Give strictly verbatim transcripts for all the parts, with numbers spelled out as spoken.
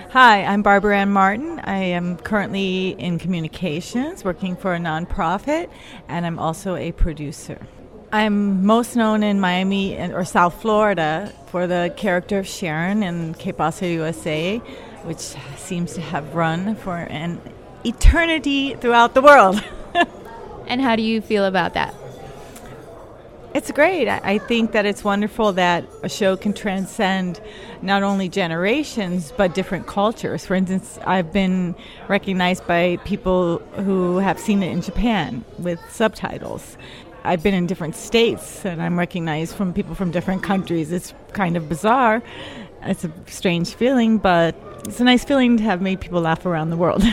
Hi, I'm Barbara Ann Martin. I am currently in communications, working for a nonprofit, and I'm also a producer. I'm most known in Miami or South Florida for the character of Sharon in Que Pasa U S A, which seems to have run for an eternity throughout the world. And how do you feel about that? It's great. I think that it's wonderful that a show can transcend not only generations, but different cultures. For instance, I've been recognized by people who have seen it in Japan with subtitles. I've been in different states, and I'm recognized from people from different countries. It's kind of bizarre. It's a strange feeling, but it's a nice feeling to have made people laugh around the world.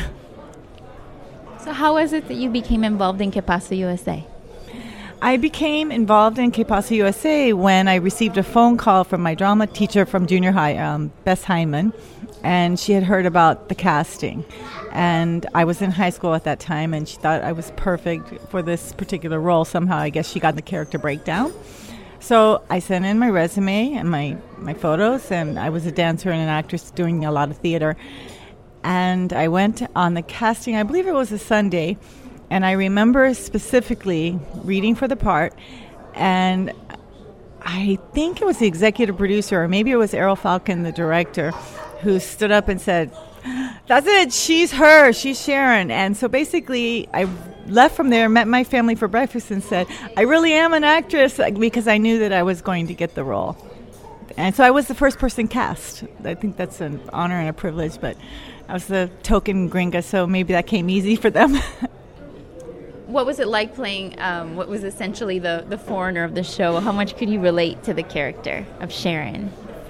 So how was it that you became involved in Que Pasa U S A? I became involved in Que Pasa U S A when I received a phone call from my drama teacher from junior high, um, Bess Hyman, and she had heard about the casting. And I was in high school at that time, and she thought I was perfect for this particular role. Somehow, I guess she got the character breakdown. So I sent in my resume and my, my photos, and I was a dancer and an actress doing a lot of theater. And I went on the casting, I believe it was a Sunday, and I remember specifically reading for the part, and I think it was the executive producer, or maybe it was Errol Falcon, the director, who stood up and said, "That's it, she's her, she's Sharon." And so basically, I left from there, met my family for breakfast, and said, "I really am an actress," because I knew that I was going to get the role. And so I was the first person cast. I think that's an honor and a privilege, but I was the token gringa, so maybe that came easy for them. What was it like playing um, what was essentially the, the foreigner of the show? How much could you relate to the character of Sharon?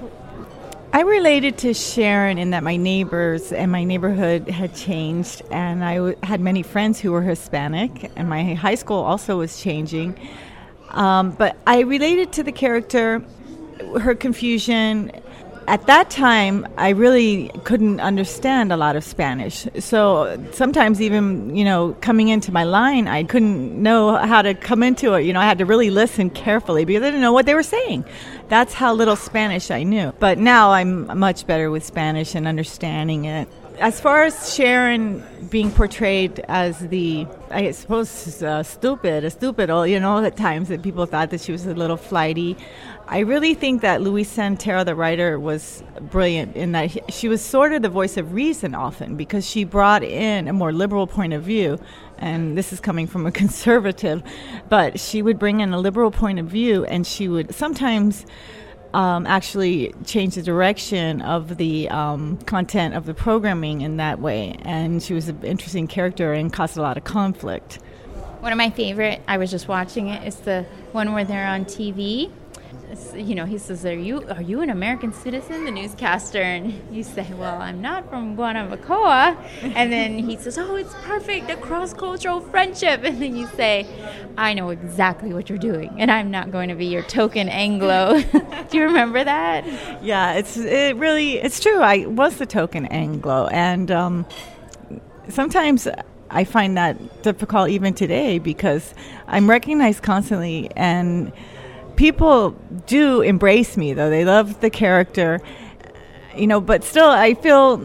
I related to Sharon in that my neighbors and my neighborhood had changed, and I w- had many friends who were Hispanic, and my high school also was changing. Um, but I related to the character, her confusion. At that time, I really couldn't understand a lot of Spanish. So sometimes even, you know, coming into my line, I couldn't know how to come into it. You know, I had to really listen carefully because I didn't know what they were saying. That's how little Spanish I knew. But now I'm much better with Spanish and understanding it. As far as Sharon being portrayed as the, I suppose, uh, stupid, a stupid, you know, at times that people thought that she was a little flighty. I really think that Luis Santero, the writer, was brilliant in that he, she was sort of the voice of reason often because she brought in a more liberal point of view. And this is coming from a conservative, but she would bring in a liberal point of view, and she would sometimes Um, actually change the direction of the um, content of the programming in that way. And she was an interesting character and caused a lot of conflict. One of my favorite, I was just watching it, is the one where they're on T V. It's, you know, he says, are you are you an American citizen? The newscaster. And you say, well, I'm not from Guanabacoa. And then he says, oh, it's perfect, a cross-cultural friendship. And then you say, I know exactly what you're doing, and I'm not going to be your token Anglo. Do you remember that? Yeah, it's it really, it's true. I was the token Anglo. And um, sometimes I find that difficult even today because I'm recognized constantly, and people do embrace me, though. They love the character, you know, but still I feel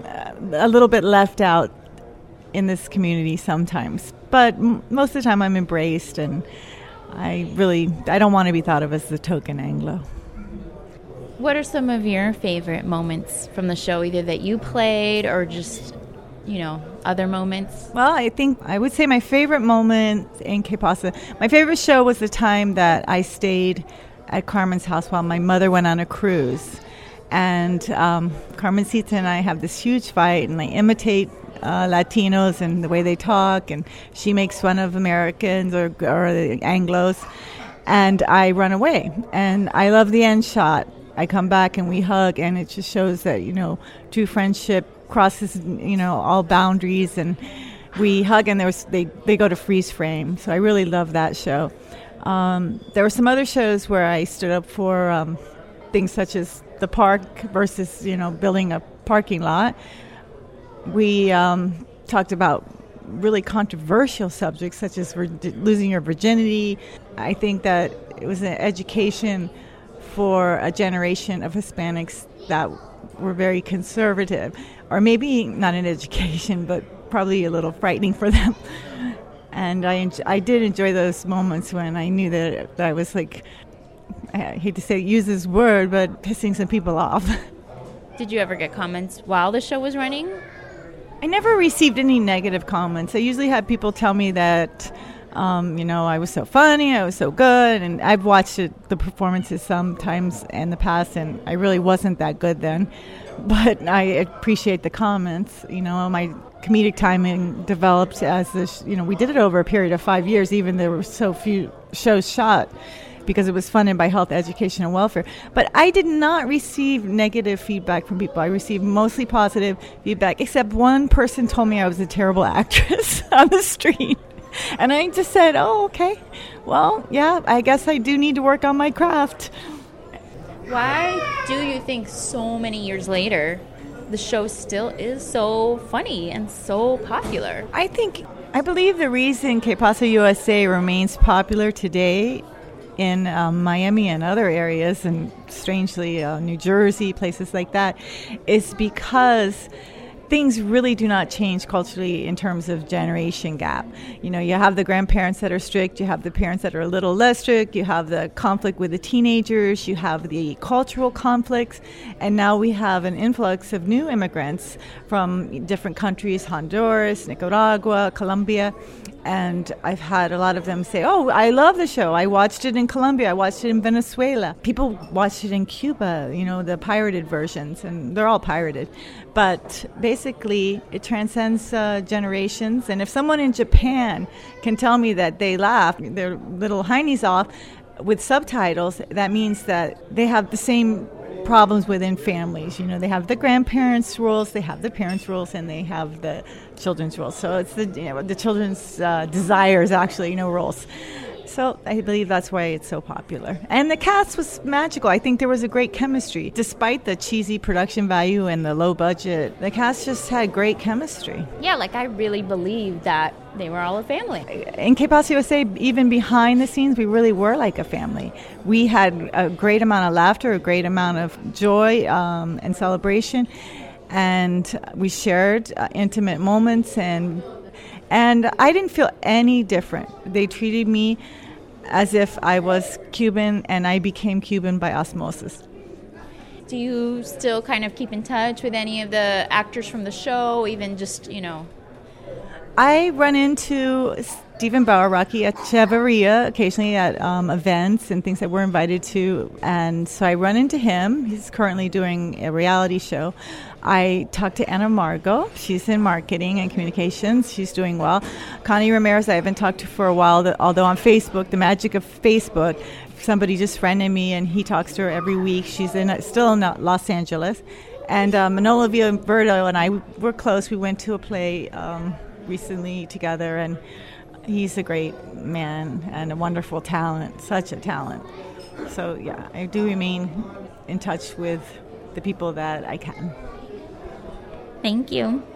a little bit left out in this community sometimes. But m- most of the time I'm embraced, and I really, I don't want to be thought of as the token Anglo. What are some of your favorite moments from the show, either that you played or just, you know, other moments? Well, I think I would say my favorite moment in Que Pasa, my favorite show was the time that I stayed at Carmen's house while my mother went on a cruise. And um, Carmencita and I have this huge fight, and I imitate uh, Latinos and the way they talk, and she makes fun of Americans or, or the Anglos, and I run away. And I love the end shot. I come back and we hug, and it just shows that, you know, true friendship crosses, you know, all boundaries, and we hug, and there was, they, they go to freeze frame. So I really love that show. Um, there were some other shows where I stood up for um, things such as the park versus, you know, building a parking lot. We um, talked about really controversial subjects such as vir- losing your virginity. I think that it was an education for a generation of Hispanics that were very conservative, or maybe not in education, but probably a little frightening for them. And I, en- I did enjoy those moments when I knew that, that I was like, I hate to say use this word, but pissing some people off. Did you ever get comments while the show was running? I never received any negative comments. I usually had people tell me that, um, you know, I was so funny, I was so good, and I've watched it, the performances sometimes in the past, and I really wasn't that good then. But I appreciate the comments. You know, my comedic timing developed as this, you know, we did it over a period of five years, even there were so few shows shot, because it was funded by Health, Education, and Welfare. But I did not receive negative feedback from people. I received mostly positive feedback, except one person told me I was a terrible actress on the street. And I just said, oh, okay. Well, yeah, I guess I do need to work on my craft. Why do you think so many years later the show still is so funny and so popular? I think, I believe the reason Que Pasa U S A remains popular today in um, Miami and other areas, and strangely uh, New Jersey, places like that, is because things really do not change culturally in terms of generation gap. You know, you have the grandparents that are strict, you have the parents that are a little less strict, you have the conflict with the teenagers, you have the cultural conflicts, and now we have an influx of new immigrants from different countries, Honduras, Nicaragua, Colombia. And I've had a lot of them say, oh, I love the show. I watched it in Colombia. I watched it in Venezuela. People watched it in Cuba, you know, the pirated versions, and they're all pirated. But basically, it transcends uh, generations. And if someone in Japan can tell me that they laugh their little heinies off with subtitles, that means that they have the same problems within families. You know, they have the grandparents' rules, they have the parents' rules, and they have the children's rules. So it's the you know, the children's uh, desires, actually, you know, rules. So I believe that's why it's so popular. And the cast was magical. I think there was a great chemistry. Despite the cheesy production value and the low budget, the cast just had great chemistry. Yeah, like I really believe that they were all a family. In Que Pasa U S A, even behind the scenes, we really were like a family. We had a great amount of laughter, a great amount of joy um, and celebration. And we shared uh, intimate moments, and and I didn't feel any different. They treated me as if I was Cuban, and I became Cuban by osmosis. Do you still kind of keep in touch with any of the actors from the show, even just, you know? I run into Stephen Bauer, Rocky Echeverria, occasionally at um, events and things that we're invited to. And so I run into him. He's currently doing a reality show. I talked to Anna Margot. She's in marketing and communications. She's doing well. Connie Ramirez, I haven't talked to for a while, although on Facebook, the magic of Facebook, somebody just friended me, and he talks to her every week. She's in still in Los Angeles. And uh, Manolo Villaverde and I were close. We went to a play um, recently together, and he's a great man and a wonderful talent, such a talent. So, yeah, I do remain in touch with the people that I can. Thank you.